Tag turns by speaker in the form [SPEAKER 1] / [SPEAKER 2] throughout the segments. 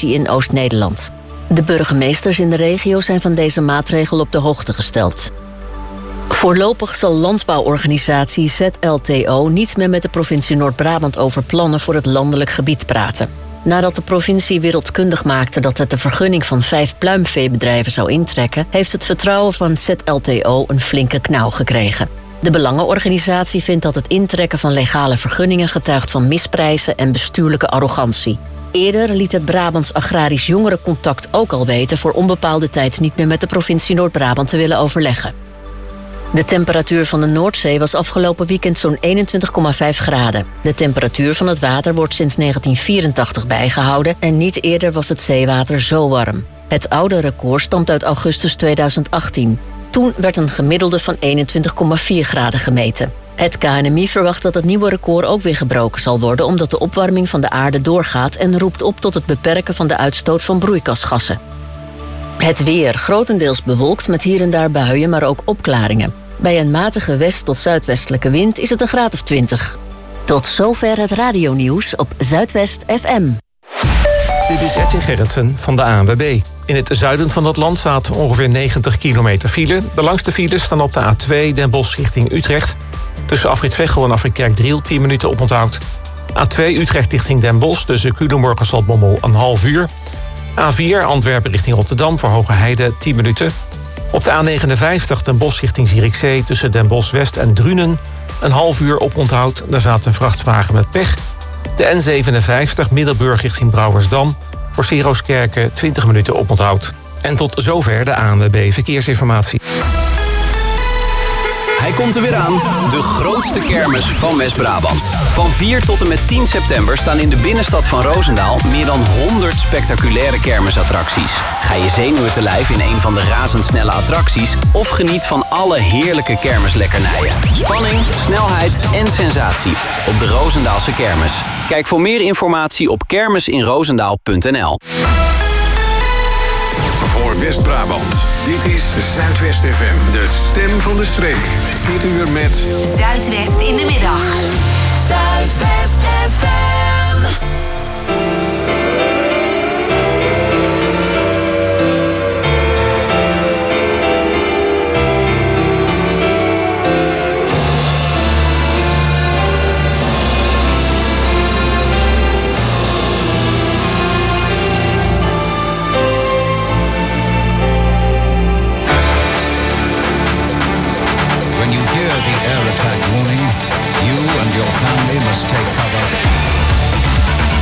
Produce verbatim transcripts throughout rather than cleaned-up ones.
[SPEAKER 1] situatie in Oost-Nederland. De burgemeesters in de regio zijn van deze maatregel op de hoogte gesteld. Voorlopig zal landbouworganisatie Z L T O niet meer met de provincie Noord-Brabant over plannen voor het landelijk gebied praten. Nadat de provincie wereldkundig maakte dat het de vergunning van vijf pluimveebedrijven zou intrekken, heeft het vertrouwen van Z L T O een flinke knauw gekregen. De belangenorganisatie vindt dat het intrekken van legale vergunningen getuigt van misprijzen en bestuurlijke arrogantie. Eerder liet het Brabants Agrarisch Jongerencontact ook al weten voor onbepaalde tijd niet meer met de provincie Noord-Brabant te willen overleggen. De temperatuur van de Noordzee was afgelopen weekend zo'n eenentwintig komma vijf graden. De temperatuur van het water wordt sinds negentien vierentachtig bijgehouden en niet eerder was het zeewater zo warm. Het oude record stamt uit augustus tweeduizend achttien. Toen werd een gemiddelde van eenentwintig komma vier graden gemeten. Het K N M I verwacht dat het nieuwe record ook weer gebroken zal worden omdat de opwarming van de aarde doorgaat en roept op tot het beperken van de uitstoot van broeikasgassen. Het weer grotendeels bewolkt met hier en daar buien, maar ook opklaringen. Bij een matige west- tot zuidwestelijke wind is het een graad of twintig. Tot zover het radionieuws op Zuidwest F M.
[SPEAKER 2] Dit is Edwin Gerritsen van de A N W B. In het zuiden van het land staat ongeveer negentig kilometer file. De langste files staan op de A twee Den Bosch richting Utrecht. Tussen Afrit Veghel en Afrit Kerkdriel tien minuten oponthoud. A twee Utrecht richting Den Bosch tussen Culemborg en Zaltbommel een half uur. A vier Antwerpen richting Rotterdam voor Hoge Heide tien minuten. Op de A negenenvijftig Den Bosch richting Zierikzee tussen Den Bosch West en Drunen een half uur oponthoud. Daar staat een vrachtwagen met pech. De N zevenenvijftig Middelburg richting Brouwersdam voor Serooskerke twintig minuten oponthoud. En tot zover de A N W B Verkeersinformatie.
[SPEAKER 3] Hij komt er weer aan, de grootste kermis van West-Brabant. Van vier tot en met tien september staan in de binnenstad van Roosendaal meer dan honderd spectaculaire kermisattracties. Ga je zenuwen te lijf in een van de razendsnelle attracties of geniet van alle heerlijke kermislekkernijen. Spanning, snelheid en sensatie op de Roosendaalse kermis. Kijk voor meer informatie op kermisinroosendaal punt n l.
[SPEAKER 4] Voor West-Brabant, dit is Zuidwest F M, de stem van de streek. Dit uur met
[SPEAKER 5] Zuidwest in de middag. Zuidwest F M.
[SPEAKER 6] Attack warning, you and your family must take cover.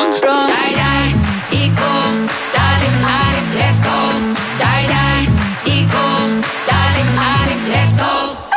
[SPEAKER 6] wrong. Die, die, ego, darling, darling, let's go. Die, die, ego, darling, darling, let's go.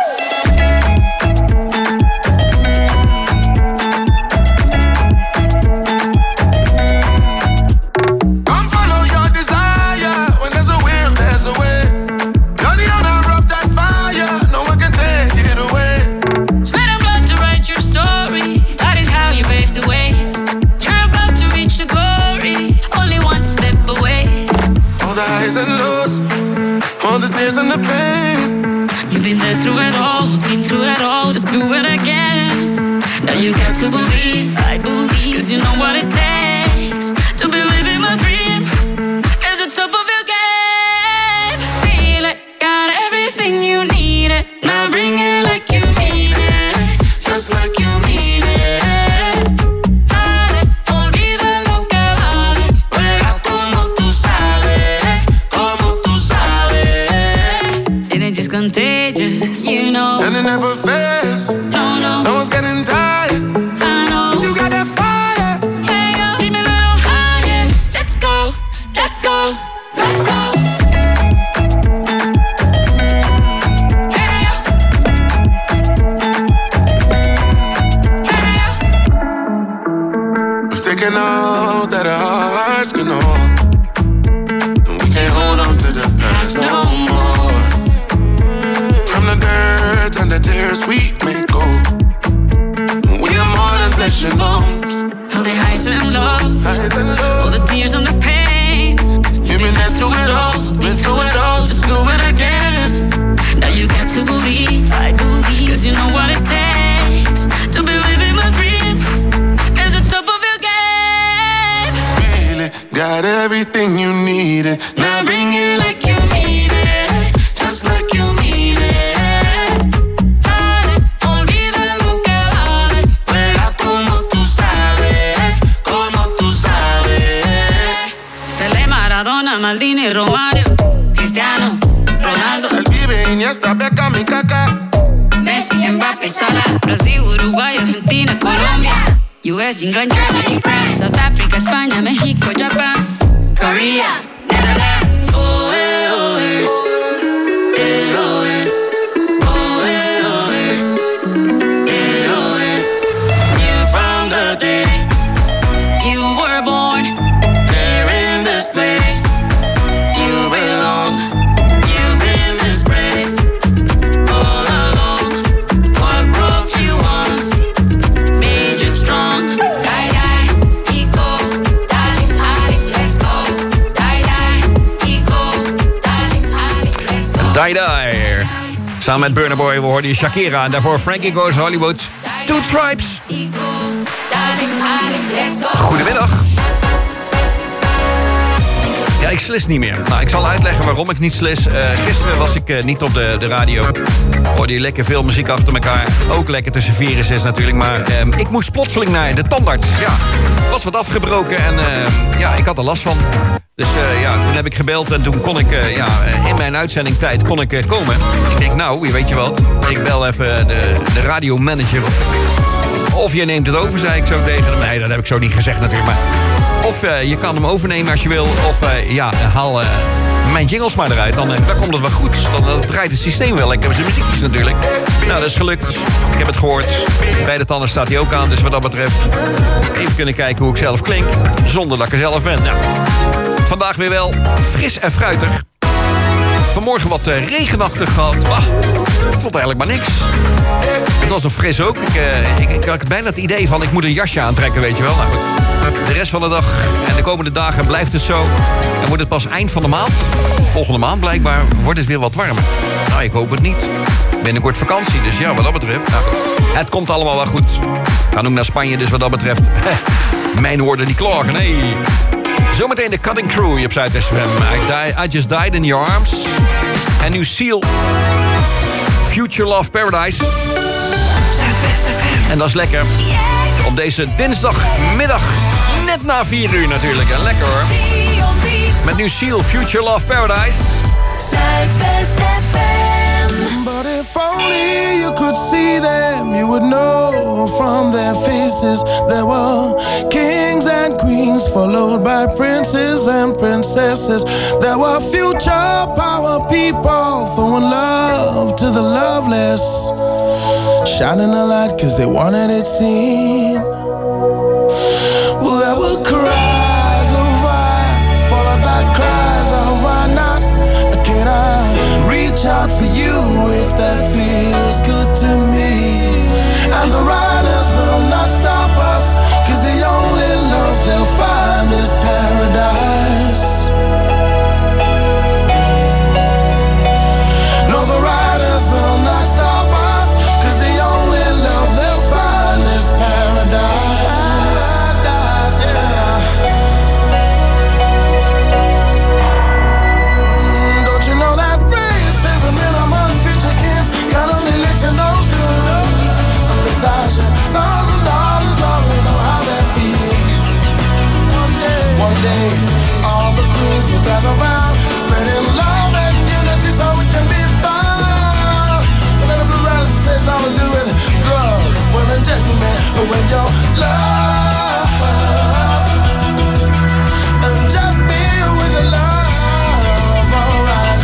[SPEAKER 7] Come follow your desire. When there's a will, there's a way. You're the owner of that fire. No one can take it away.
[SPEAKER 6] Sweat and blood to write your story. That is how you pave the way. You're about to reach the glory. Only one step away.
[SPEAKER 7] All the highs and lows, all the tears and the pain.
[SPEAKER 6] You've been there through it all, been through it all. Just do it again. Now you got to believe, I believe, cause you know what it takes to believe in my dream. At the top of your game. Feel it, got everything you need it. Now bring it like you mean it. Just like you mean it. Dale, olvida lo que vale. Juega como tú sabes, como tú sabes. And it's just contagious, you know.
[SPEAKER 7] And it never fails.
[SPEAKER 6] No, no,
[SPEAKER 7] No one's getting tired.
[SPEAKER 6] I know.
[SPEAKER 7] You got that fire.
[SPEAKER 6] Hey, yo, dream a little higher. Let's go, let's go, let's go. Hey, yo. Hey, yo.
[SPEAKER 7] We've taken all that our hearts can hold. And we can't hold on to the past no more. From the dirt and the tears we may go. We are more than flesh and bones.
[SPEAKER 6] All the highs and lows, all the tears and the pain.
[SPEAKER 7] You've been there through it all, been through it all, just do it again.
[SPEAKER 6] Now you got to believe, I believe, cause you know what it takes to believe in my dream. At the top of your game.
[SPEAKER 7] Feel it, got everything you needed.
[SPEAKER 6] Now bring it like you mean it, just like you mean it. Dale, olvida lo que vale.
[SPEAKER 7] Juega como tú sabes, como tú sabes.
[SPEAKER 6] Pelé, Maradona, Maldini, Romario, Cristiano, Ronaldo,
[SPEAKER 7] Él vive Iniesta, Beckham y Kaká.
[SPEAKER 6] Messi, Mbappé, Salah, Brasil, Uruguay, Argentina, Colombia, U S, England, Germany, France, South Africa, España, México, Japan, Korea, Netherlands.
[SPEAKER 7] Oh, eh, oh, eh. Eh, oh, eh. Oh, eh, oh, eh. Eh, oh, eh.
[SPEAKER 6] You from the day you were born,
[SPEAKER 7] There in this place, you belong.
[SPEAKER 6] you've been disgraced
[SPEAKER 7] All along, what broke you once
[SPEAKER 6] made you strong. Die, die, ego, darling, darling, let's go. Die, die, ego, darling, darling, let's go.
[SPEAKER 8] Die Die. Samen met Burna Boy, we hoorden Shakira. En daarvoor Frankie Goes Hollywood. Two Tribes.
[SPEAKER 6] Ego, darling, darling, let's go.
[SPEAKER 8] Goedemiddag. Ja, ik slis niet meer. Nou, ik zal uitleggen waarom ik niet slis. Uh, gisteren was ik uh, niet op de, de radio. Hoorde je lekker veel muziek achter elkaar. Ook lekker tussen vier en zes natuurlijk. Maar uh, ik moest plotseling naar de tandarts. Ja, was wat afgebroken en uh, ja, ik had er last van. Dus uh, ja, toen heb ik gebeld en toen kon ik uh, ja, in mijn uitzendingtijd kon ik uh, komen. Ik denk, nou, weet je wat? Ik bel even de, de radiomanager op. Of je neemt het over, zei ik zo tegen hem. Nee, dat heb ik zo niet gezegd natuurlijk. Maar of uh, je kan hem overnemen als je wil. Of uh, ja, haal uh, mijn jingles maar eruit. Dan, uh, dan komt het wel goed. Dan, dan draait het systeem wel. Ik heb zijn muziekjes natuurlijk. Nou, dat is gelukt. Ik heb het gehoord. Bij de tanden staat hij ook aan. Dus wat dat betreft even kunnen kijken hoe ik zelf klink. Zonder dat ik er zelf ben. Nou, vandaag weer wel fris en fruitig. Vanmorgen wat uh, regenachtig gehad. Ah, ik vond eigenlijk maar niks. Het was nog fris ook. Ik, uh, ik, ik had bijna het idee van ik moet een jasje aantrekken, weet je wel. Nou, de rest van de dag en de komende dagen blijft het zo. En wordt het pas eind van de maand, volgende maand blijkbaar, wordt het weer wat warmer. Nou, ik hoop het niet. Binnenkort vakantie, dus ja, wat dat betreft. Nou, het komt allemaal wel goed. We gaan ook naar Spanje, dus wat dat betreft. Mijn woorden niet klagen, nee. Zometeen de Cutting Crew hier op Zuidwest F M. I, die, I Just Died in Your Arms. En nu Seal. Future Love Paradise.
[SPEAKER 6] Zuidwest F M.
[SPEAKER 8] En dat is lekker. Op deze dinsdagmiddag. Net na vier uur natuurlijk. En lekker hoor. Met nu Seal, Future Love Paradise.
[SPEAKER 5] Zuidwest F M.
[SPEAKER 9] But if only you could see them, you would know from their faces there were kings and queens, followed by princes and princesses. There were future power people throwing love to the loveless, shining a light cause they wanted it seen. Well, there were cries of why, followed by cries of why not. Can I reach out for you if that feels good to me? And the riders will not stop us, cause the only love they'll find is paradise. No, the riders will not stop us, cause the only love they'll find is paradise. Paradise, yeah. Mm, don't you know that racism in a future kids got only little no good? Besides your sons and daughters already know how that feels. One day, one day, all the queens will gather round, spreading love and unity so it can be found. But then the blue riders say something to do with drugs, women, gentlemen, when your love and just be with the love, alright.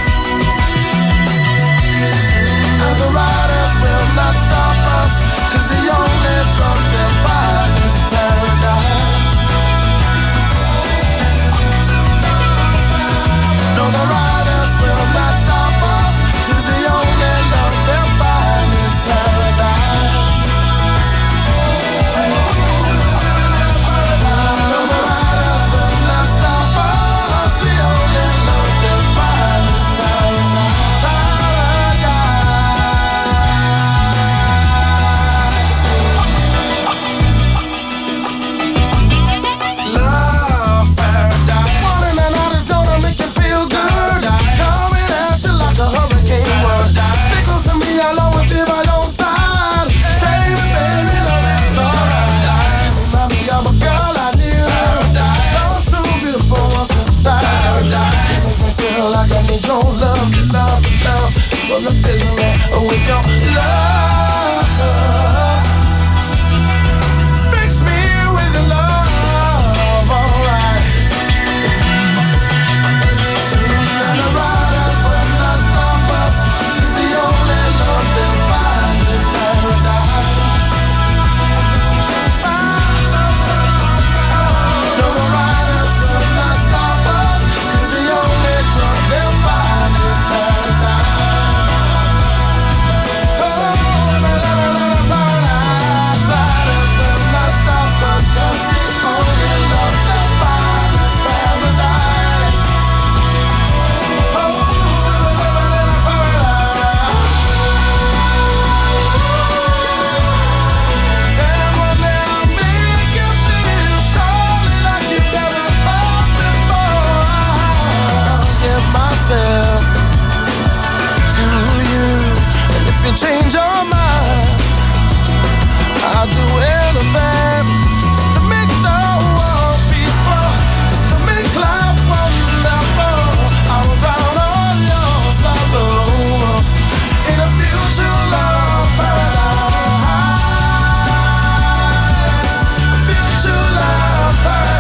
[SPEAKER 9] And the riders will not stop us, cause the only drug they'll find is paradise. No, the riders will not stop us, cause the only love they'll find is paradise. No, the riders will not stop us, the only love they'll find is paradise. Love paradise. Morning and artists gonna make you feel good. Coming at you like a hurricane would. Stick close to me, I'll always be by your side. Stay with baby, no, that's alright. Mommy, I'm a girl I knew. You're so beautiful once inside. It makes me feel like I need your love, love, love. Gonna fill me with your love. Fix me with your love, alright. And the riders will not stop us, cause the only love they'll find is paradise. No, the riders will not stop us, cause the only drug they'll find is paradise. Oh, la, la, la, la, paradise. Riders will not stop us, cause the only love they'll find is paradise. Oh, la, la, la, la, paradise. And one day I'll make you feel surely like you've never felt before. I'll give myself to you, and if you change your mind, I'll do anything just to make the world peaceful, just to make life wonderful. I will drown all your sorrows in a future love paradise. Future love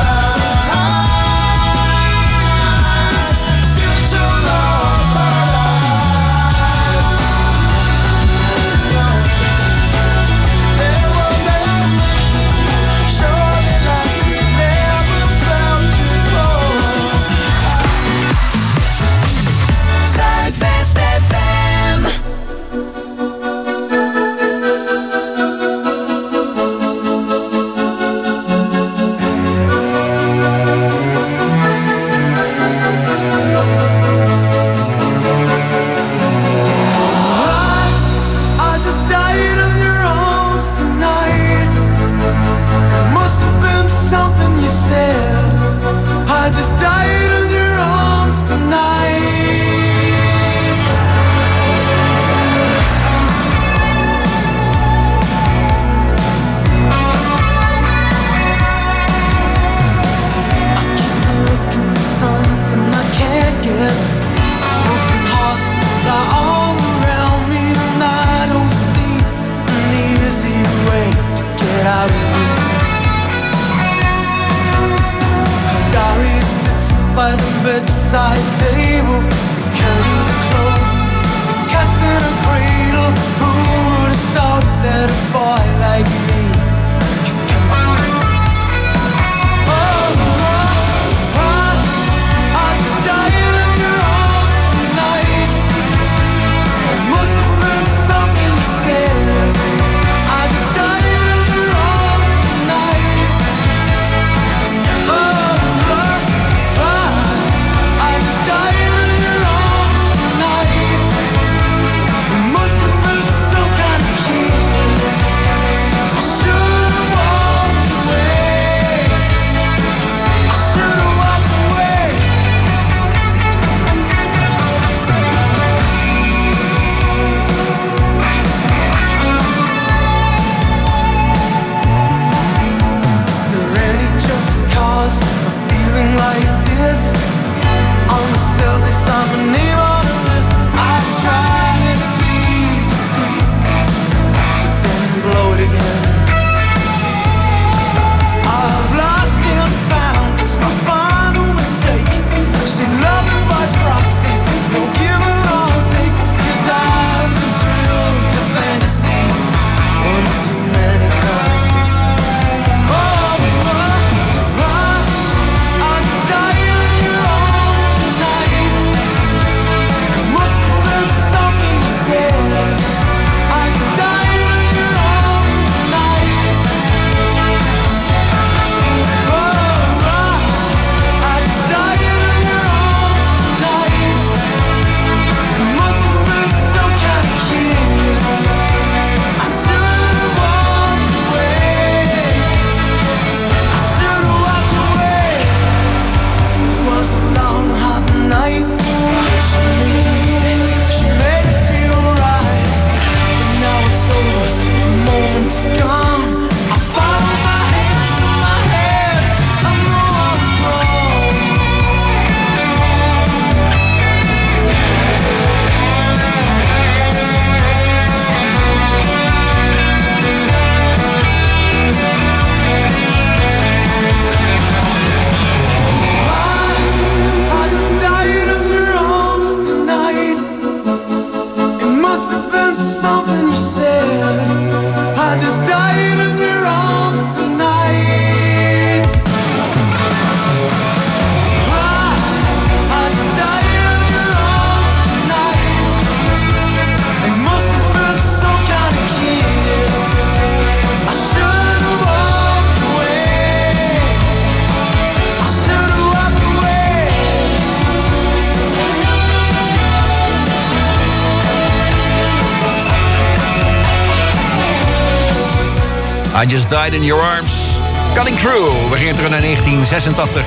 [SPEAKER 9] paradise. Future love paradise. And one day I'll make you bedside table, the curtains are closed, the cat's in a cradle. Who would have thought that a boy like me could come to this? Oh, oh, oh, I just died in your arms tonight. There must have been something you said. I just died in your arms tonight. Oh, oh, oh, I just died in your arms tonight. There must have been some kind of kiss. I should have walked away. I should have walked away. Is there any just cause for feeling like this? On the surface, I'm a name on the list. I try to be discreet, but then blow it again. I've lost and found, it's my final mistake. She's loving by proxy, no give or I'll take. 'Cause I've been thrilled to fantasy one too many times. Oh, oh, oh, I just died in your arms tonight. There must have been something you said. I just died in your arms tonight. Oh, oh, I just died in your arms tonight. There must have been some kind of kiss. I should have walked away. I should have walked away. It was a long, hot night. She made it easy, she made it feel right. But now it's over, the moment is gone. I follow my hands through my head. I know I was wrong. I just died in your arms tonight. It must have been something you said. I just died in your arms tonight. I just died in your arms tonight. It must have been some kind of kiss. I should have walked away. I should have walked away.
[SPEAKER 8] I Just Died in Your Arms. Cutting Through. We gingen terug naar negentien zesentachtig.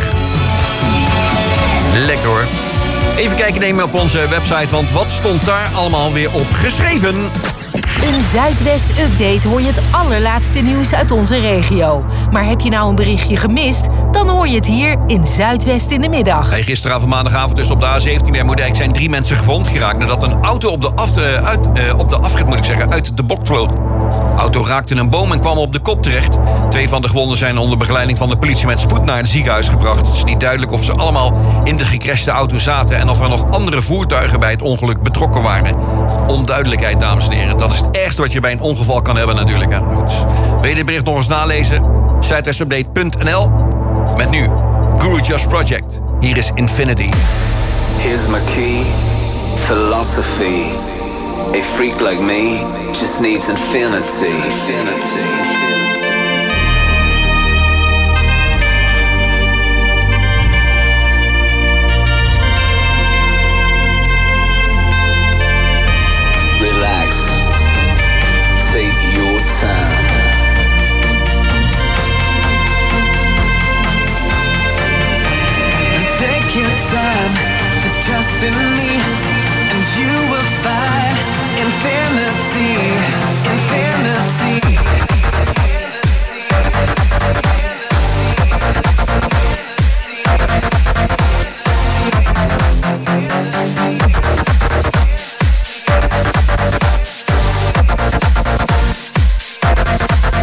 [SPEAKER 8] Lekker hoor. Even kijken nemen op onze website, want wat stond daar allemaal weer op geschreven?
[SPEAKER 10] Een Zuidwest Update hoor je het allerlaatste nieuws uit onze regio. Maar heb je nou een berichtje gemist? Dan hoor je het hier in Zuidwest in de middag.
[SPEAKER 8] Hey, gisteravond maandagavond dus op de A zeventien bij Moerdijk zijn drie mensen gewond geraakt nadat een auto op de, af, uh, uit, uh, op de afrit moet ik zeggen, uit de bocht vloog. De auto raakte een boom en kwam op de kop terecht. Twee van de gewonden zijn onder begeleiding van de politie met spoed naar het ziekenhuis gebracht. Het is niet duidelijk of ze allemaal in de gecrashte auto zaten en of er nog andere voertuigen bij het ongeluk betrokken waren. Onduidelijkheid, dames en heren. Dat is het ergste wat je bij een ongeval kan hebben natuurlijk. Hè. Goed. Wil je dit bericht nog eens nalezen? zuidwestupdate punt n l. Met nu Guru Just Project. Hier is Infinity.
[SPEAKER 11] Here's my key, philosophy. A freak like me just needs infinity. Infinity. Relax. Take your time.
[SPEAKER 9] Take your time to trust in me, and you will find infinity, infinity.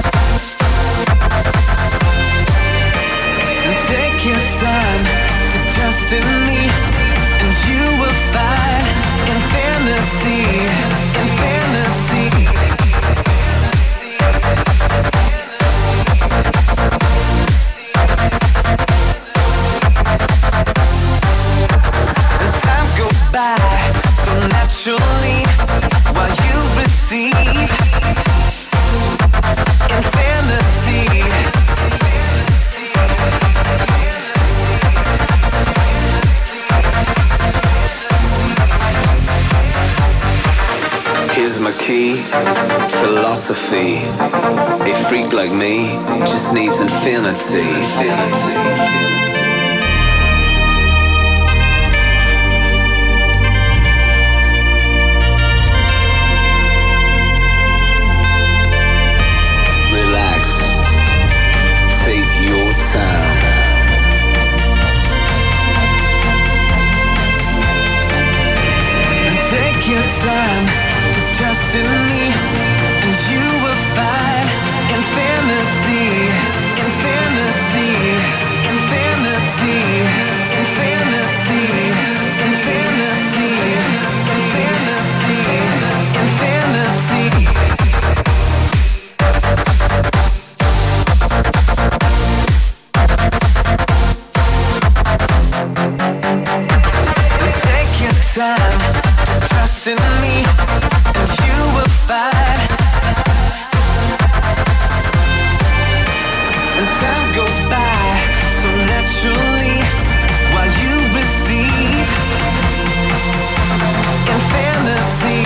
[SPEAKER 9] Take your time to
[SPEAKER 12] trust in me, and you will find infinity, infinity. And time goes by so naturally while you receive infinity.
[SPEAKER 11] Here's my key, philosophy. A freak like me just needs infinity. Relax, take your time.
[SPEAKER 12] Take your time to trust in me, and you will find infinity, infinity, infinity, infinity, infinity, infinity, infinity. Take your time to trust in me, and you will find. And time goes by so naturally while you receive infinity.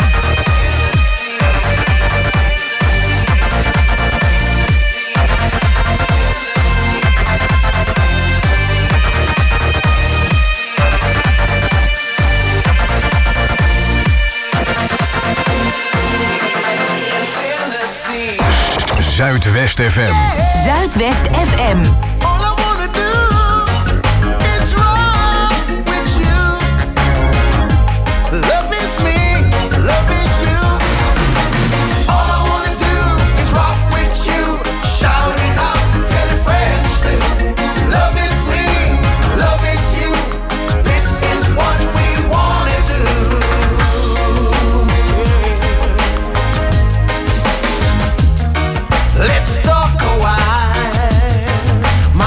[SPEAKER 4] Zuidwest F M.
[SPEAKER 10] Zuidwest F M.
[SPEAKER 12] Let's talk a while.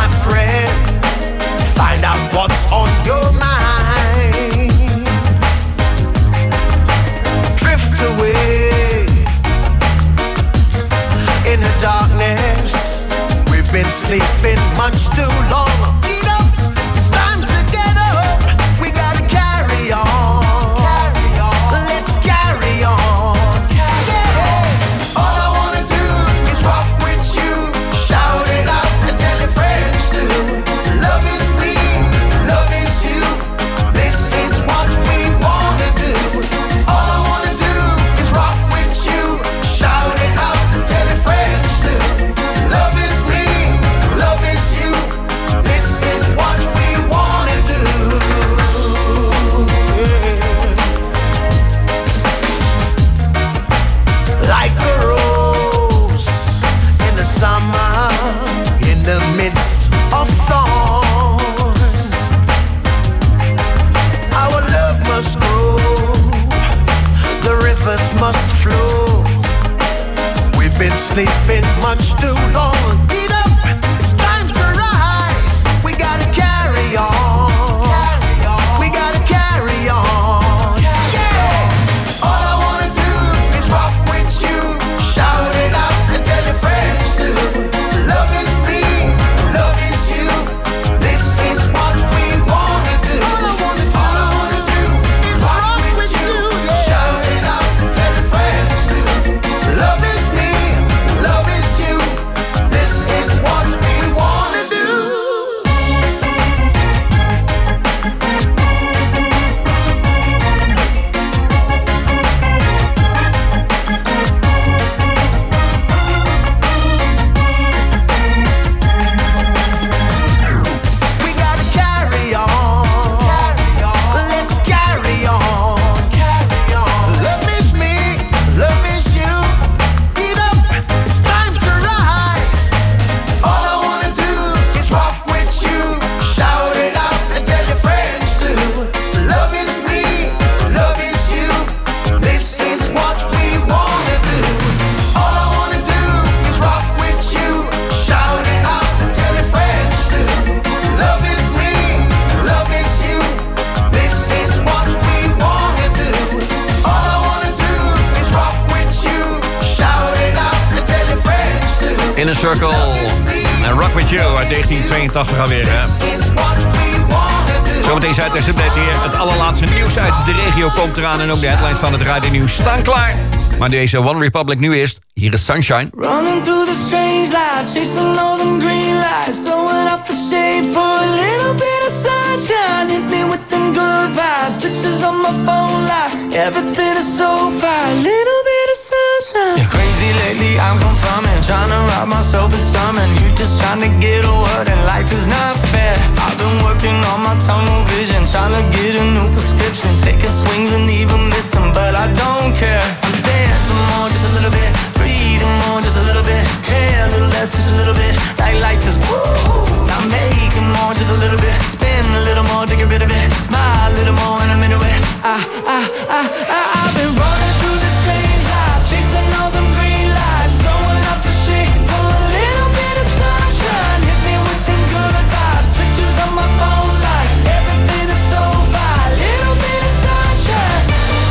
[SPEAKER 8] Circle en Rock With You uit negentien tweeëntachtig alweer. Hè? Zometeen Zuidwest Update hier. Het allerlaatste nieuws uit de regio komt eraan. En ook de headlines van het Radio Nieuws staan klaar. Maar deze One Republic nu eerst. Hier is Sunshine.
[SPEAKER 12] Running through the strange life, chasing all them green lights, throwing up the shade for a little bit of sunshine. Hit me with them good vibes, pictures on my phone lights. Everything is so fine, little bit of sunshine. Yeah. Crazy lately, I'm confirming, trying to rob myself of something. You just trying to get a word and life is not fair. I've been working on my tunnel vision, trying to get a new prescription, taking swings and even missing, but I don't care. I'm dancing more, just a little bit. Breathing more, just a little bit. Care a little less, just a little bit. Like life is woo. I'm making more, just a little bit. Spin a little more to get rid of it. Smile a little more and I'm into it. I, I, I, I, I've been running through this strange life, chasing all them green lights, throwing up the shade for a little bit of sunshine. Hit me with them good vibes, pictures on my phone light. Everything is so fine, little bit of sunshine.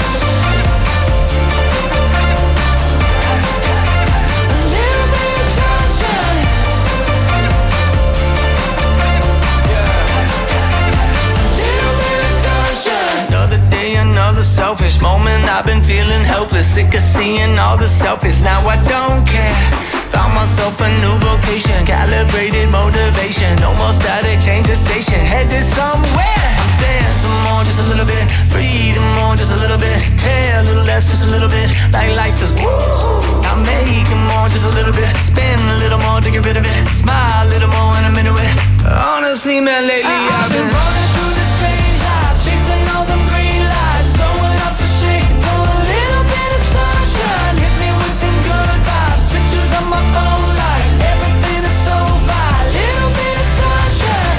[SPEAKER 12] Another selfish moment, I've been feeling helpless, sick of seeing all the selfish, now I don't care. Found myself a new vocation, calibrated motivation, no more static, change the station, headed somewhere. I'm dancing more, just a little bit, breathing more, just a little bit, care a little less, just a little bit, like life is woo. I'm making more, just a little bit, spin a little more to get rid of it, smile a little more and I'm into it. Honestly, man, lately I, I've been running through this strange life, chasing all them green lights, throwing up the shade for a little bit of sunshine. Hit me with them good vibes, pictures on my phone light. Everything is so fine, little bit of sunshine.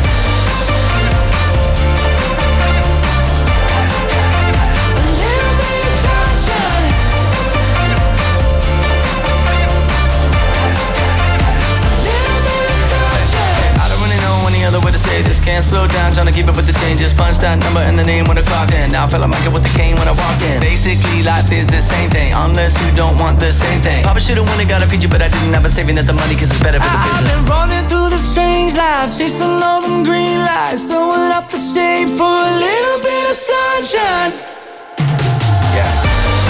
[SPEAKER 12] A little bit of sunshine. A little bit of sunshine. I don't really know any other way to say this. Can't slow down, trying to keep up with the changes. Punch that number and the name when I clocked in. Now I feel like I get with the cane when I walk in. Basically, life is the same thing, unless you don't want the same thing. Probably should've won it, got a feature, but I didn't. I've been saving up the money cause it's better for the business. I've been running through the strange life, chasing all them green lights, throwing up the shade for a little bit of sunshine. Yeah.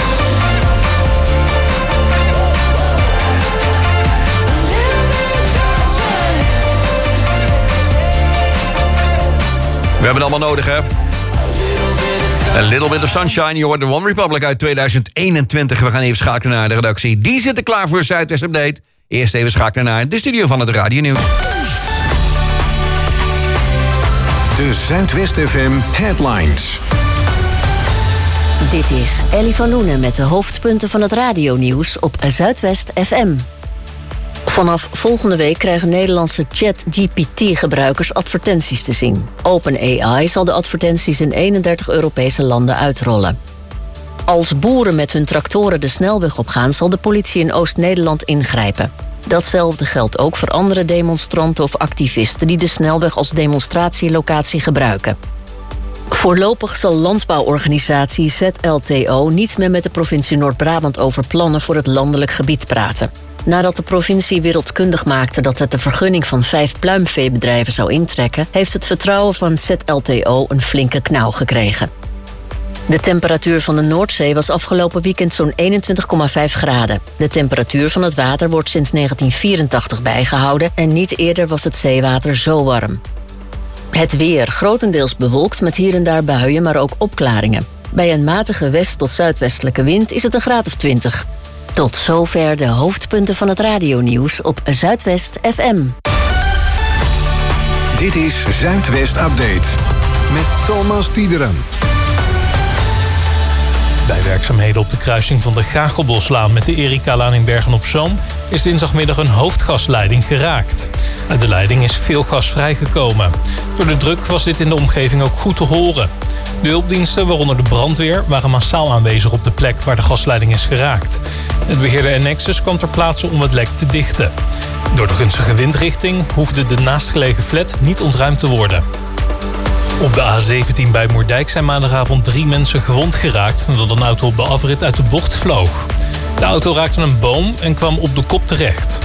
[SPEAKER 8] We hebben het allemaal nodig, hè? A little bit of sunshine. Je hoort de One Republic uit tweeduizend eenentwintig. We gaan even schakelen naar de redactie. Die zitten klaar voor Zuidwest Update. Eerst even schakelen naar de studio van het Radio Nieuws.
[SPEAKER 4] De Zuidwest F M Headlines.
[SPEAKER 1] Dit is Ellie van Loenen met de hoofdpunten van het radionieuws op Zuidwest F M. Vanaf volgende week krijgen Nederlandse ChatGPT-gebruikers advertenties te zien. OpenAI zal de advertenties in eenendertig Europese landen uitrollen. Als boeren met hun tractoren de snelweg opgaan, zal de politie in Oost-Nederland ingrijpen. Datzelfde geldt ook voor andere demonstranten of activisten die de snelweg als demonstratielocatie gebruiken. Voorlopig zal landbouworganisatie Z L T O niet meer met de provincie Noord-Brabant over plannen voor het landelijk gebied praten. Nadat de provincie wereldkundig maakte dat het de vergunning van vijf pluimveebedrijven zou intrekken, heeft het vertrouwen van Z L T O een flinke knauw gekregen. De temperatuur van de Noordzee was afgelopen weekend zo'n eenentwintig komma vijf graden. De temperatuur van het water wordt sinds negentien vierentachtig bijgehouden en niet eerder was het zeewater zo warm. Het weer grotendeels bewolkt met hier en daar buien, maar ook opklaringen. Bij een matige west- tot zuidwestelijke wind is het een graad of twintig. Tot zover de hoofdpunten van het radionieuws op Zuidwest F M.
[SPEAKER 4] Dit is Zuidwest Update met Thomas Tiederen.
[SPEAKER 13] Bij werkzaamheden op de kruising van de Gagelboslaan met de Erikalaan in Bergen-op-Zoom is dinsdagmiddag een hoofdgasleiding geraakt. Uit de leiding is veel gas vrijgekomen. Door de druk was dit in de omgeving ook goed te horen. De hulpdiensten, waaronder de brandweer, waren massaal aanwezig op de plek waar de gasleiding is geraakt. Het beheerder Nexus kwam ter plaatse om het lek te dichten. Door de gunstige windrichting hoefde de naastgelegen flat niet ontruimd te worden. Op de A zeventien bij Moerdijk zijn maandagavond drie mensen gewond geraakt nadat een auto op de afrit uit de bocht vloog. De auto raakte een boom en kwam op de kop terecht.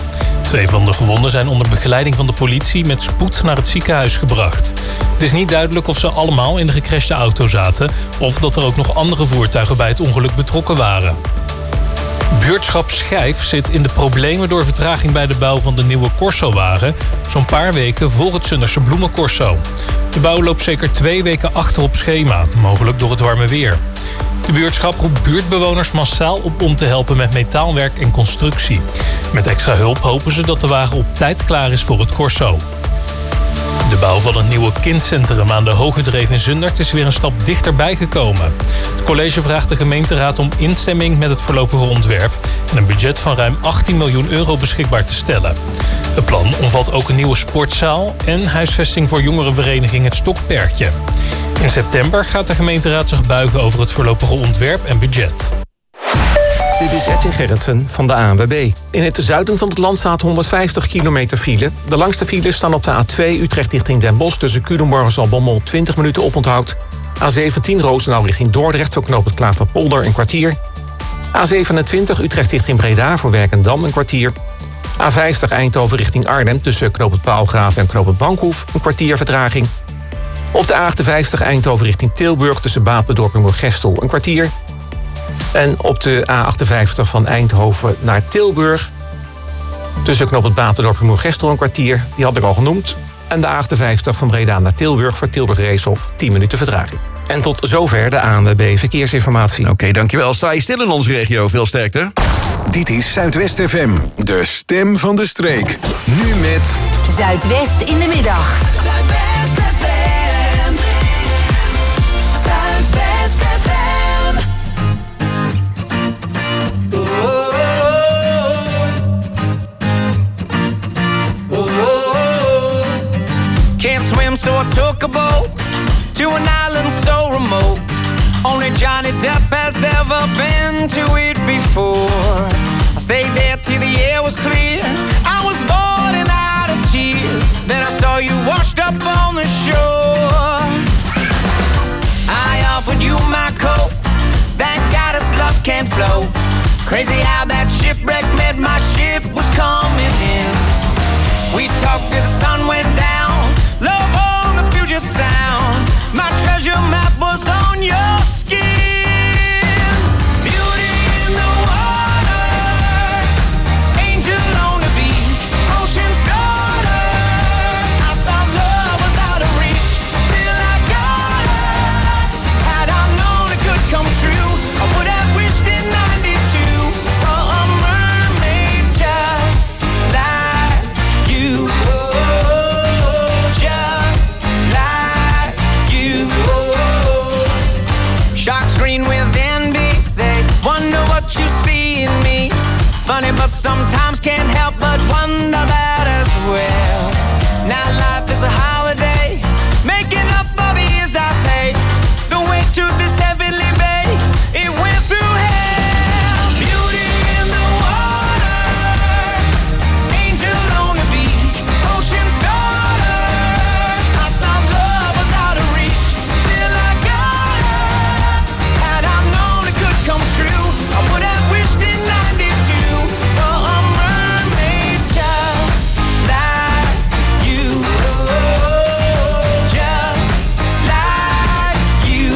[SPEAKER 13] Twee van de gewonden zijn onder begeleiding van de politie met spoed naar het ziekenhuis gebracht. Het is niet duidelijk of ze allemaal in de gecrashte auto zaten of dat er ook nog andere voertuigen bij het ongeluk betrokken waren. Buurtschap Schijf zit in de problemen door vertraging bij de bouw van de nieuwe Corso-wagen, zo'n paar weken voor het Zunderse bloemencorso. De bouw loopt zeker twee weken achter op schema, mogelijk door het warme weer. De buurtschap roept buurtbewoners massaal op om te helpen met metaalwerk en constructie. Met extra hulp hopen ze dat de wagen op tijd klaar is voor het corso. De bouw van het nieuwe kindcentrum aan de Hoge Dreef in Zundert is weer een stap dichterbij gekomen. Het college vraagt de gemeenteraad om instemming met het voorlopige ontwerp en een budget van ruim achttien miljoen euro beschikbaar te stellen. Het plan omvat ook een nieuwe sportzaal en huisvesting voor jongerenvereniging Het Stokperkje. In september gaat de gemeenteraad zich buigen over het voorlopige ontwerp en budget.
[SPEAKER 2] Dit is Edwin Gerritsen van de A N W B. In het zuiden van het land staat honderdvijftig kilometer file. De langste files staan op de A twee Utrecht richting Den Bosch tussen Culemborg en Zaltbommel twintig minuten oponthoud. A zeventien Roosendaal richting Dordrecht voor knooppunt Klaverpolder een kwartier. A zevenentwintig Utrecht richting Breda voor Werkendam een kwartier. A vijftig Eindhoven richting Arnhem tussen knooppunt Paalgraven en knooppunt Bankhoef een kwartier vertraging. Op de A achtenvijftig Eindhoven richting Tilburg tussen Bapendorp en Moergestel een kwartier. En op de A achtenvijftig van Eindhoven naar Tilburg tussen knooppunt Batendorp en Moergestel een kwartier. Die had ik al genoemd. En de A achtenvijftig van Breda naar Tilburg voor Tilburg Reeshof tien minuten vertraging. En tot zover de A N W B Verkeersinformatie.
[SPEAKER 8] Oké, okay, dankjewel. Sta je stil in onze regio. Veel sterkte.
[SPEAKER 4] Dit is Zuidwest F M, de stem van de streek. Nu met
[SPEAKER 5] Zuidwest in de middag. Zuidwest F M. Zuidwest F M.
[SPEAKER 14] Can't swim, so I took a boat to an island so remote. Only Johnny Depp has ever been to it before. I stayed there till the air was clear. I was bored and out of tears. Then I saw you washed up on the shore. I offered you my coat. Thank God his love can't flow. Crazy how that shipwreck meant my ship was coming in. We talked till the sun went down. Love on the Puget Sound. My treasure map was on your skin. Beauty in the water, angel on the beach, ocean's daughter. I thought love was out of reach till I got her. Had I known it could come true, I would have wished in ninety-two for a mermaid just like you. Sharks green with envy, they wonder what you see in me. Funny, but sometimes can't help but wonder that as well. Now life is a holiday, making up for the years I paid. The way to this heavenly bay, it went through hell. Beauty in the water, angel on the beach, ocean's daughter. I thought love was out of reach till I got her. Had I known it could come true, I would have wished in ninety-two for a mermaid just like you. Just like you.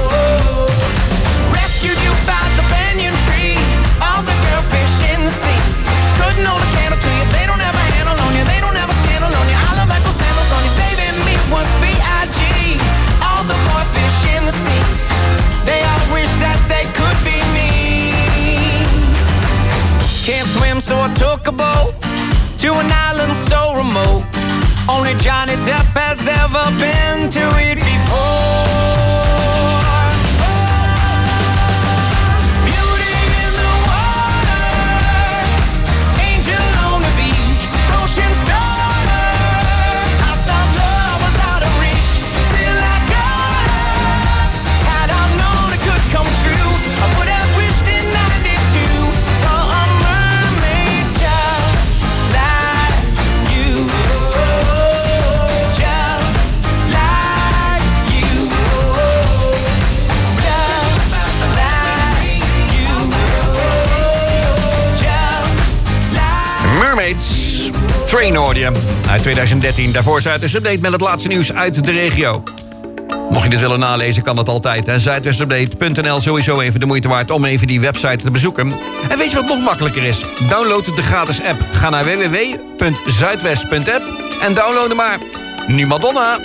[SPEAKER 14] Rescued you by the banyan tree, all the girl fish in the sea. Couldn't hold a candle to you, they don't have a handle on you, they don't have a scandal on you. I love ankle sandals on you, saving me was B I G. All the boy fish in the sea, they all wish that they could be me. Can't swim, so I took a boat to an island so remote. Only Johnny Depp has ever been to it before. Beauty in the water, angel on the beach, ocean's daughter. I thought love was out of reach till I got her. Had I known it could come true, I would have wished in ninety-two for a mermaid just like you. Just like
[SPEAKER 8] Train hoorde je uit twintig dertien. Daarvoor Zuidwest Update met het laatste nieuws uit de regio. Mocht je dit willen nalezen, kan dat altijd. zuidwestupdate punt n l, sowieso even de moeite waard om even die website te bezoeken. En weet je wat nog makkelijker is? Download de gratis app. Ga naar w w w punt zuidwest punt app en download hem maar. Nu Madonna.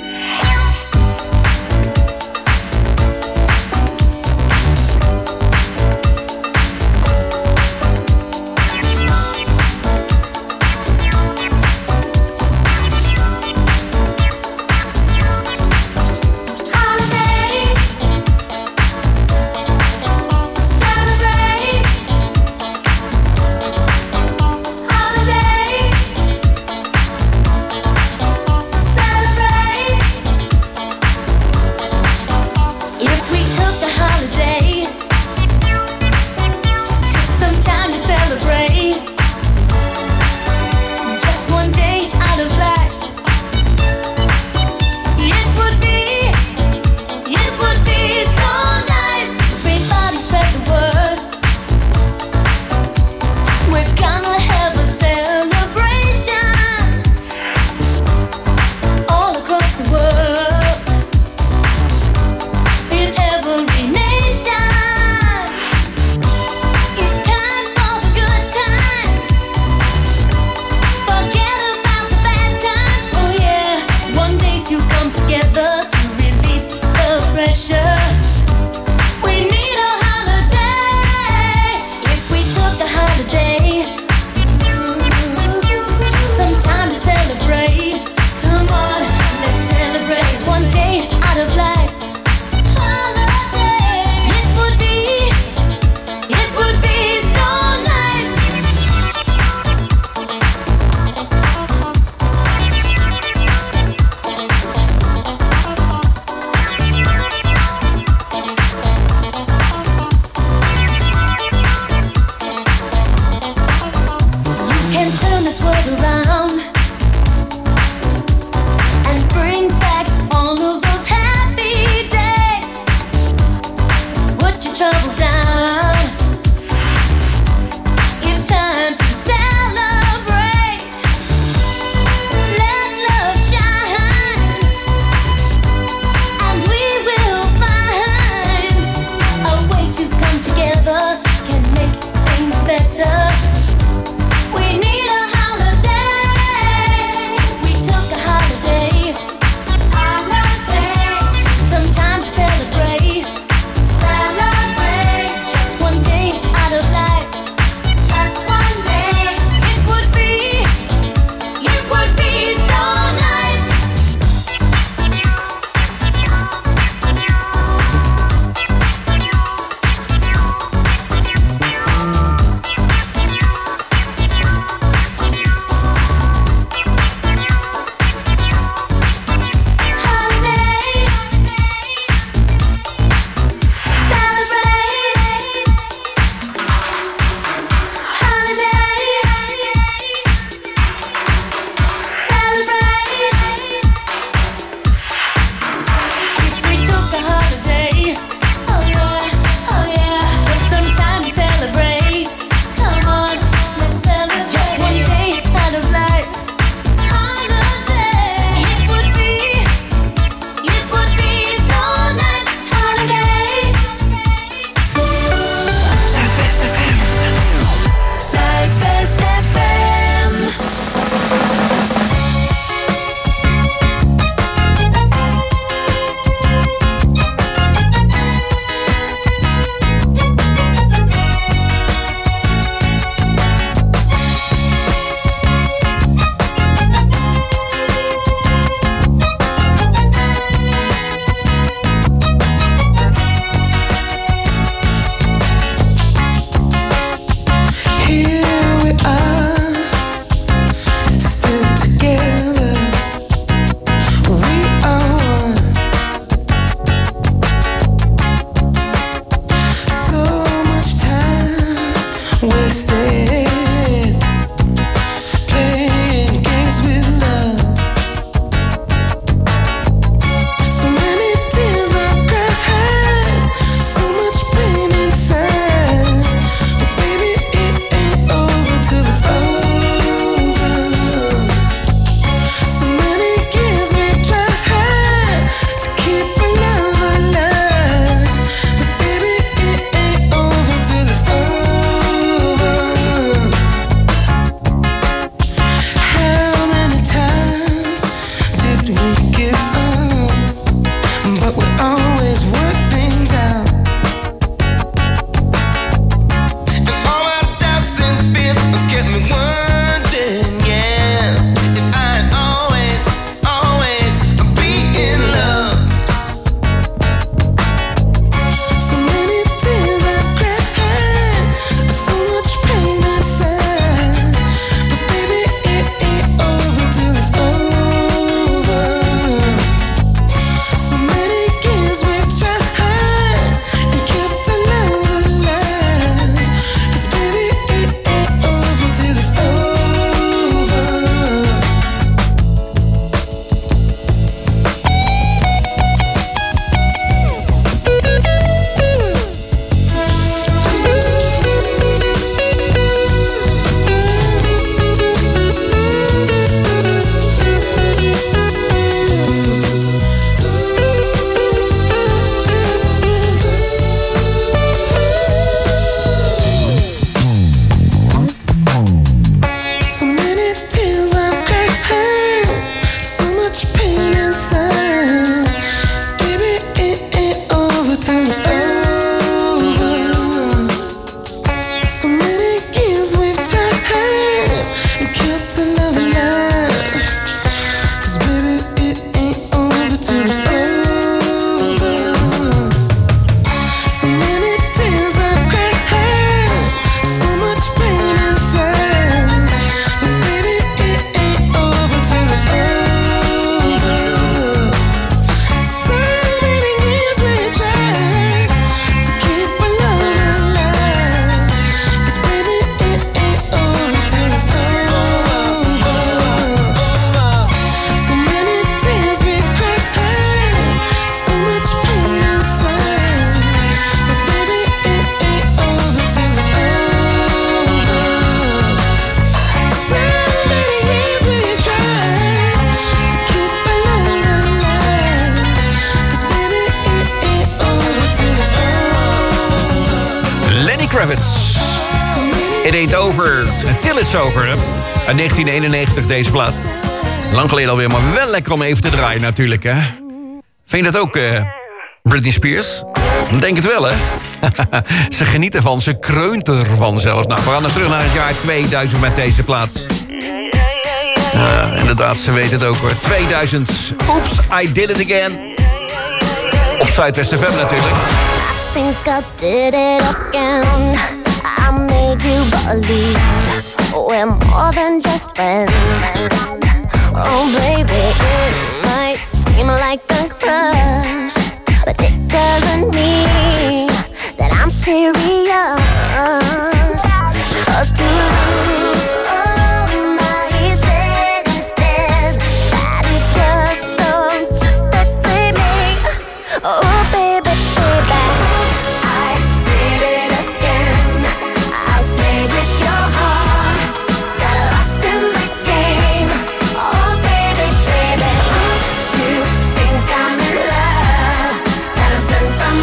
[SPEAKER 8] Kravitz. It Ain't Over, Till It's Over. Uit negentien eenennegentig deze plaat. Lang geleden alweer, maar wel lekker om even te draaien natuurlijk, hè. Vind je dat ook, uh, Britney Spears? Ik denk het wel, hè. Ze geniet ervan, ze kreunt ervan zelfs. Nou, we gaan dan terug naar het jaar tweeduizend met deze plaat. Ja, inderdaad, ze weet het ook hoor. tweeduizend, Oops, I Did It Again. Op Zuidwest F M natuurlijk.
[SPEAKER 15] I think I did it again. I made you believe we're more than just friends. Oh baby, it might seem like a crush, but it doesn't mean that I'm serious. 'Cause to lose all my senses, that is just so typically me. Oh baby, baby, I did it again. I played with your heart, got lost in the game. Oh baby, baby, you think I'm in love, that I'm sent from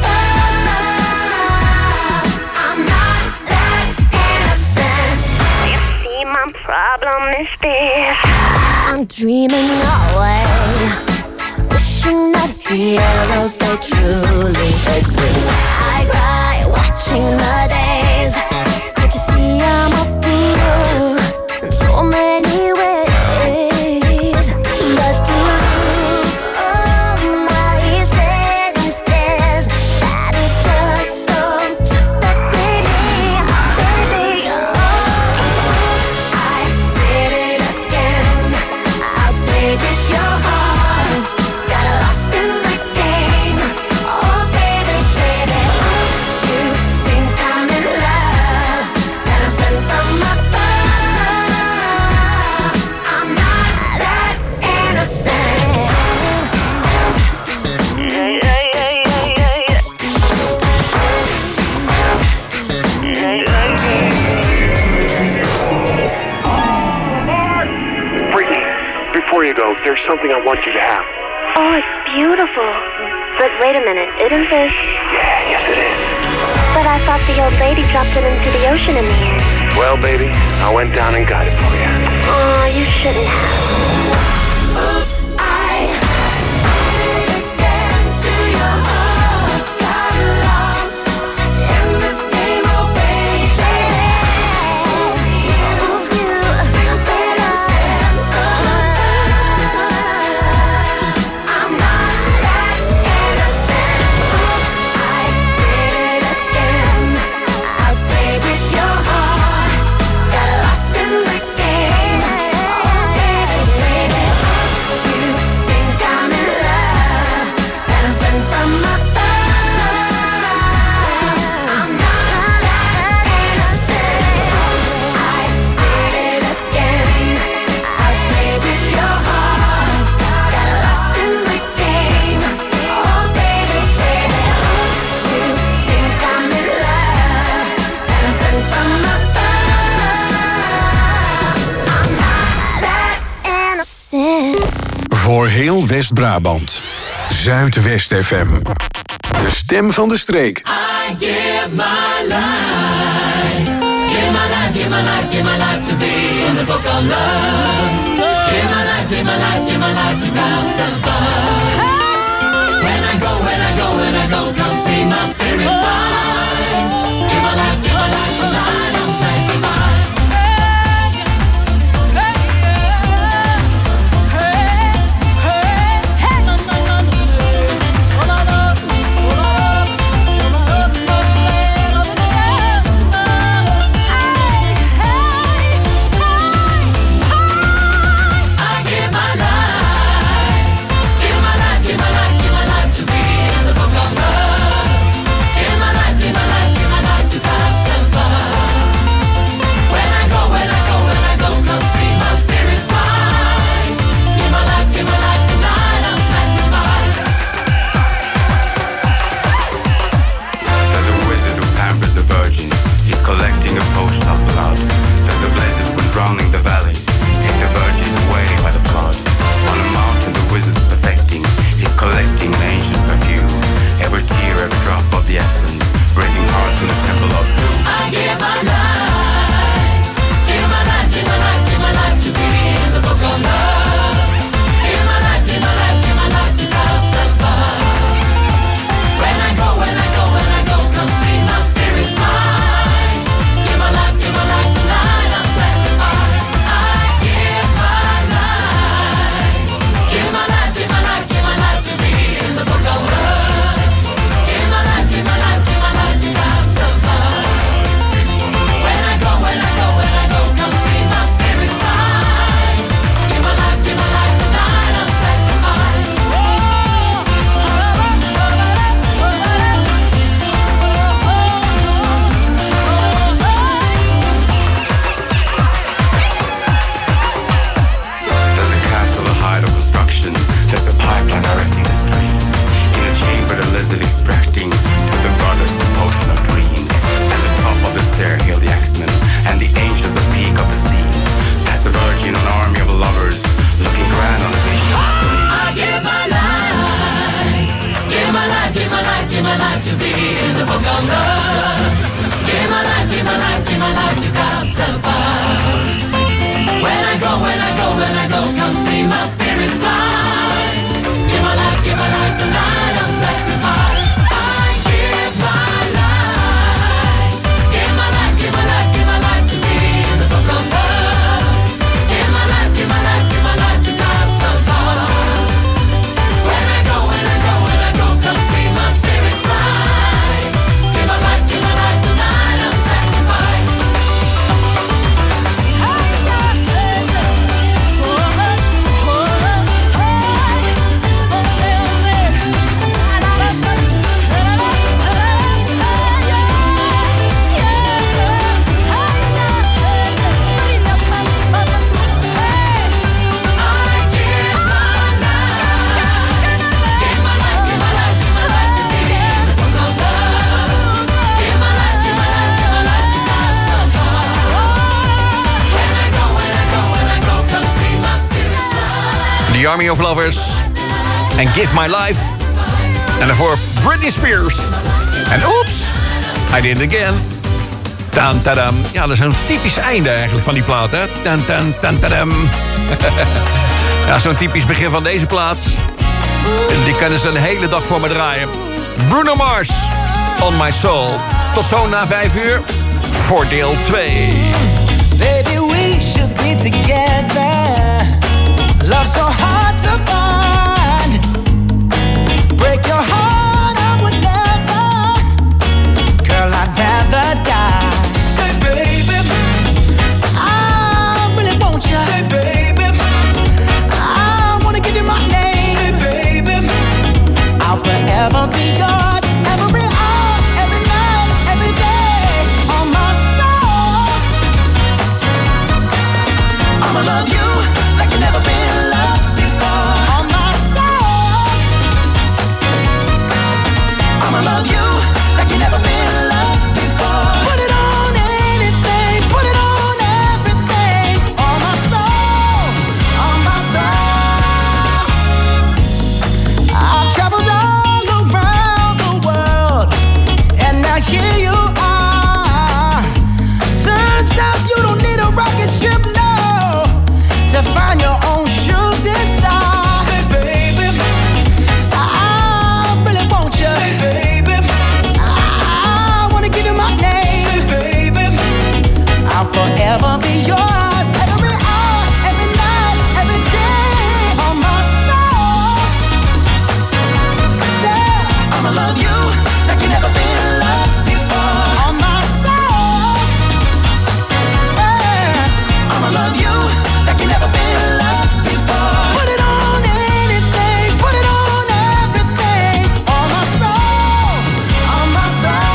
[SPEAKER 15] above. I'm not that innocent. You see, my problem is this: I'm dreaming away, wishing that heroes they truly exist. I cry watching the days. Can't you see I'm a fool in so many ways? But to lose all my senses, that is just so typically me, baby. Oh, I did it again. I played with your heart, got lost in the game. Oh baby, baby, you think I'm in love, that I'm sent from above. I'm not that innocent. Yeah, yeah, yeah, yeah, yeah, yeah.
[SPEAKER 16] Brittany, before you go, there's something I want you to have.
[SPEAKER 15] Oh, it's beautiful. But wait a minute, isn't this?
[SPEAKER 16] Yeah, yes it is.
[SPEAKER 15] But I thought the old lady dropped it into the ocean in the end.
[SPEAKER 16] Well, baby, I went down and got it for you.
[SPEAKER 15] Oh, you shouldn't have. Oops, I did it again to your heart. Got lost in this game, oh baby. Oops, you think I'm sent from above. I'm not that innocent. Oops, I did it again. I played with your heart, got lost in this game. Oh baby, baby, you think I'm in love, that I'm sent from above. I'm not that innocent. I did it again. I played with your heart, got lost in this game. Oh baby, baby, you think I'm in love, that I'm sent from above. I'm not that innocent.
[SPEAKER 4] Voor heel West-Brabant. Zuidwest F M. De stem van de streek.
[SPEAKER 12] I give my life, give my life, give my life, give my life to be in the book of love. Give my life, give my life, give my life to pass above. When I go, when I go, when I go, come see my spirit fly. Give my life, give my life, for I don't say goodbye. I give my life, give my life, my life to be in the book of love. Give my life, give my life, give my life to God's above. When I go, when I go, when I go, come see my spirit fly. Give my life, give my life, the night of sacrifice. I give my life. Give my life, give my life, give my life to be in the book of love. Give my life, give my life, give my life to God's above. When I go, when I go, when I go, come see my spirit fly. Give my life, give my life, the night of sacrifice.
[SPEAKER 8] The Army of Lovers en Give My Life. En daarvoor Britney Spears. En oeps, I did it again. Tan tadam. Ja, dat is een typisch einde eigenlijk van die plaat, hè? Tan tan tan tadam. Ja, zo'n typisch begin van deze plaat. Die kunnen ze een hele dag voor me draaien. Bruno Mars, On My Soul. Tot zo na vijf uur voor deel twee.
[SPEAKER 12] Baby, we should be together. Love so hard to find. Break your heart, I would never. Girl, I'd rather die. Hey baby, I really want you. Hey baby, I wanna give you my name. Hey baby, I'll forever be yours. Every hour, every night, every day. On my soul, I'ma love you like you never been. Love you like you never been loved before. Put it on anything, put it on everything. On my soul, on my soul. I've traveled all around the world, and now here you are. Turns out you don't need a rocket ship, no, to find your own shooting star. Hey baby, I really want you. Hey baby, forever be yours. Every hour, every night, every day. On my soul, yeah. I'ma love you like you never been loved before. On my soul, yeah. I'ma love you like you never been loved before. Put it on anything, put it on everything. On my soul, on my soul.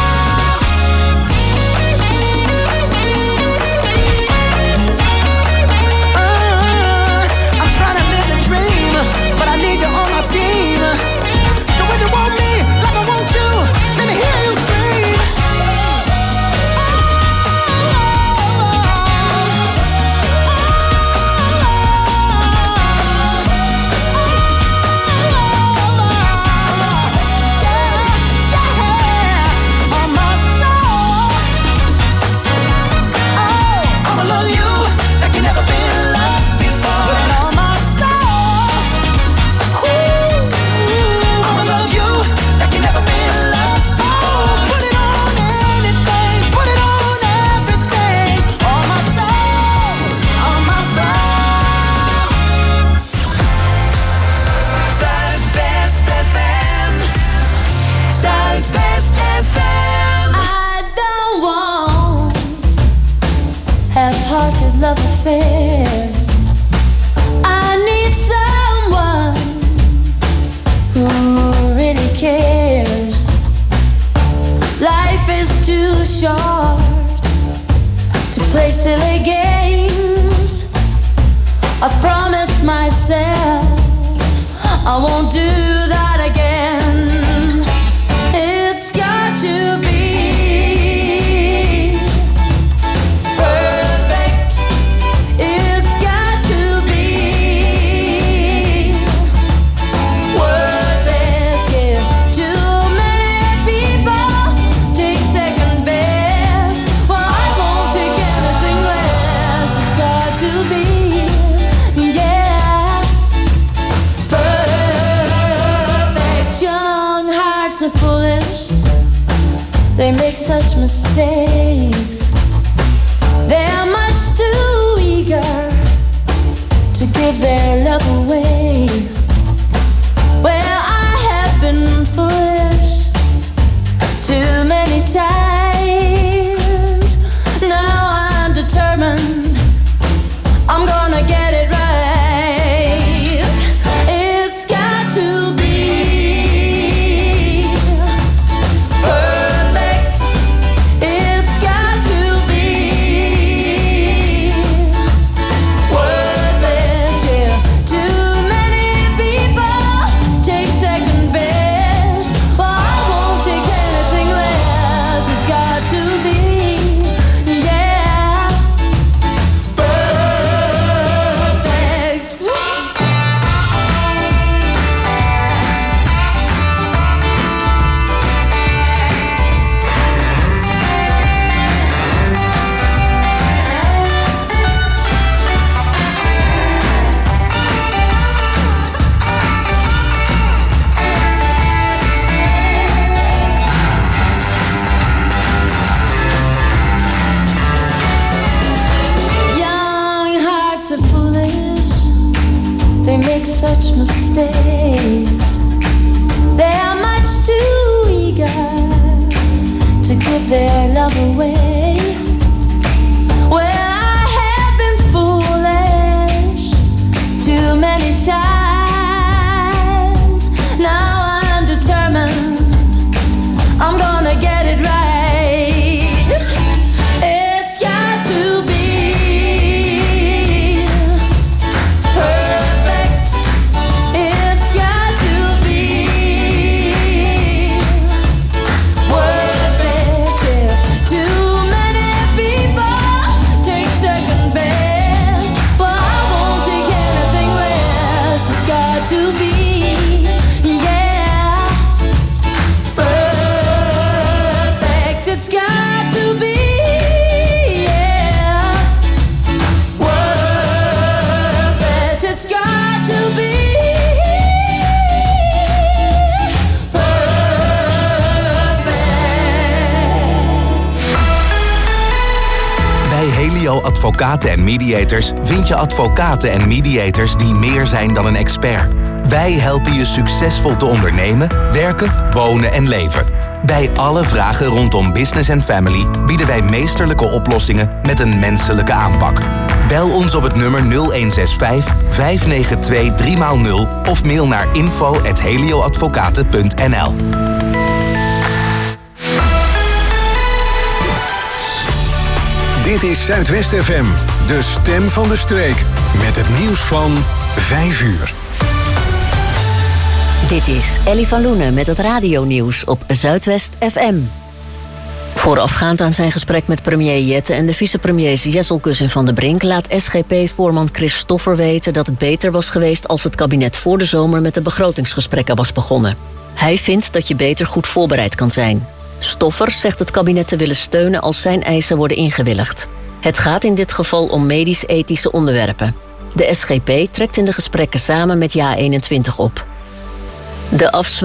[SPEAKER 17] Love affairs. I need someone who really cares. Life is too short to play silly games. I've promised myself I won't do that again. It's got to be worth it, yeah. Too many foolish. They make such mistakes. They're much too eager to give their love away. Well, I have been foolish too many times. Now I'm determined I'm gonna get it right. It's got to be perfect. It's got to be worth it. Yeah. Too many people take second best. Well, I won't take anything less. It's got to be, yeah, perfect. Young hearts are foolish. They make such mistakes. They are much too eager to give their love away. Well, I have been foolish too many times. Now I'm determined I'm gonna get it right. It's got to be perfect. It's got to be worth it. Yeah. Too many people take second best. Well, I won't take anything less. It's got to be, yeah, perfect. It's got to be, yeah, worth it. It's got to be
[SPEAKER 18] Bij Helio Advocaten en Mediators vind je advocaten en mediators die meer zijn dan een expert. Wij helpen je succesvol te ondernemen, werken, wonen en leven. Bij alle vragen rondom business en family bieden wij meesterlijke oplossingen met een menselijke aanpak. Bel ons op het nummer nul een zes vijf, vijf negen twee, drie nul of mail naar info at helioadvocaten punt n l.
[SPEAKER 4] Dit is Zuidwest F M, de stem van de streek. Met het nieuws van vijf uur.
[SPEAKER 1] Dit is Ellie van Loenen met het radionieuws op Zuidwest F M. Voorafgaand aan zijn gesprek met premier Jette en de vicepremiers Jesselkus en Van der Brink laat S G P-voorman Chris Stoffer weten dat het beter was geweest als het kabinet voor de zomer met de begrotingsgesprekken was begonnen. Hij vindt dat je beter goed voorbereid kan zijn. Stoffer zegt het kabinet te willen steunen als zijn eisen worden ingewilligd. Het gaat in dit geval om medisch-ethische onderwerpen. De S G P trekt in de gesprekken samen met Ja eenentwintig op. De afzwa-